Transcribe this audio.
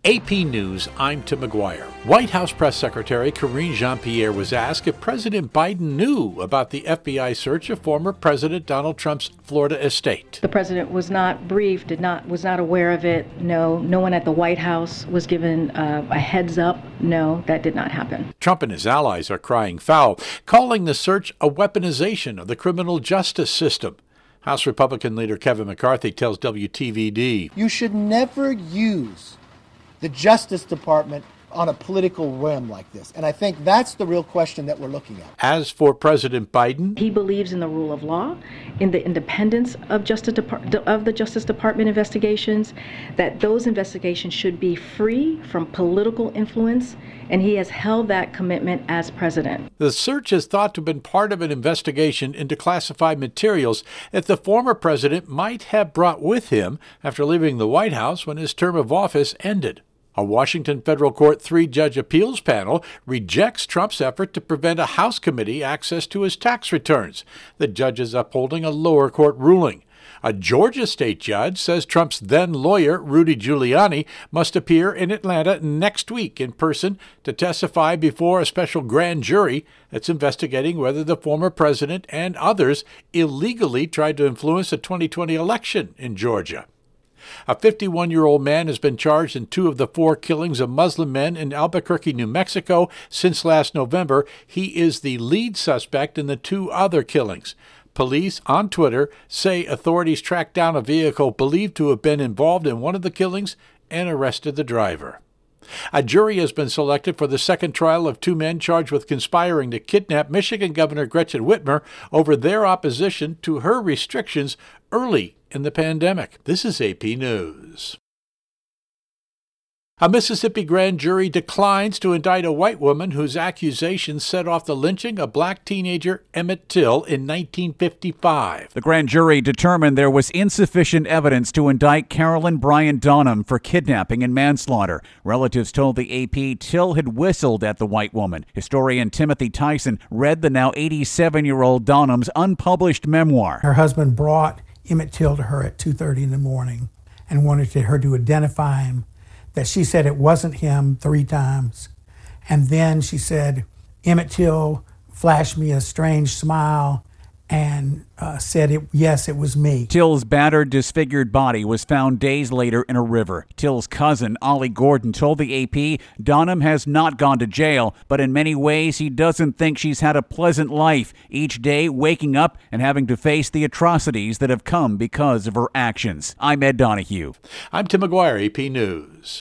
AP News, I'm Tim McGuire. White House Press Secretary Karine Jean-Pierre was asked if President Biden knew about the FBI search of former President Donald Trump's Florida estate. The president was not briefed, was not aware of it. No one at the White House was given a heads up. No, that did not happen. Trump and his allies are crying foul, calling the search a weaponization of the criminal justice system. House Republican leader Kevin McCarthy tells WTVD, "You should never use the Justice Department on a political whim like this." And I think that's the real question that we're looking at. As for President Biden, he believes in the rule of law, in the independence of the Justice Department investigations, that those investigations should be free from political influence, and he has held that commitment as president. The search is thought to have been part of an investigation into classified materials that the former president might have brought with him after leaving the White House when his term of office ended. A Washington federal court 3-judge appeals panel rejects Trump's effort to prevent a House committee access to his tax returns. The judge is upholding a lower court ruling. A Georgia state judge says Trump's then lawyer, Rudy Giuliani, must appear in Atlanta next week in person to testify before a special grand jury that's investigating whether the former president and others illegally tried to influence the 2020 election in Georgia. A 51-year-old man has been charged in 2 of the 4 killings of Muslim men in Albuquerque, New Mexico since last November. He is the lead suspect in the 2 other killings. Police on Twitter say authorities tracked down a vehicle believed to have been involved in one of the killings and arrested the driver. A jury has been selected for the second trial of 2 men charged with conspiring to kidnap Michigan Governor Gretchen Whitmer over their opposition to her restrictions early in the pandemic. This is AP News. A Mississippi grand jury declines to indict a white woman whose accusations set off the lynching of black teenager Emmett Till in 1955. The grand jury determined there was insufficient evidence to indict Carolyn Bryant Donham for kidnapping and manslaughter. Relatives told the AP Till had whistled at the white woman. Historian Timothy Tyson read the now 87-year-old Donham's unpublished memoir. Her husband brought Emmett Till to her at 2:30 in the morning and wanted her to identify him. That she said it wasn't him 3 times. And then she said, Emmett Till flashed me a strange smile and said, yes, it was me. Till's battered, disfigured body was found days later in a river. Till's cousin, Ollie Gordon, told the AP Donham has not gone to jail, but in many ways he doesn't think she's had a pleasant life, each day waking up and having to face the atrocities that have come because of her actions. I'm Ed Donahue. I'm Tim McGuire, AP News.